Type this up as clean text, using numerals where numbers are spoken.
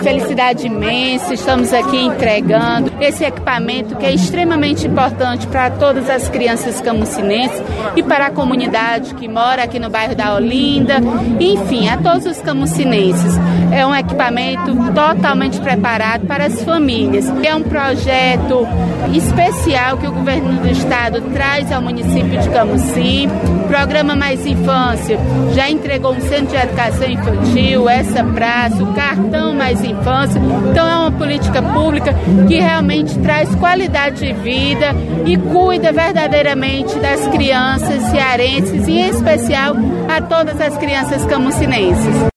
felicidade imensa, estamos aqui entregando esse equipamento que é extremamente importante para todas as crianças camusinenses e para a comunidade que mora aqui no bairro da Olinda, enfim, a todos os camusinenses. É um equipamento totalmente preparado para as famílias. É um projeto especial que o governo do estado traz ao município de Camusim. O programa Mais Infância já entregou um centro de educação infantil, essa praça, o cartão Mais Infância. Então é uma política pública que realmente traz qualidade de vida e cuida verdadeiramente das crianças cearenses e em especial a todas as crianças camusinenses.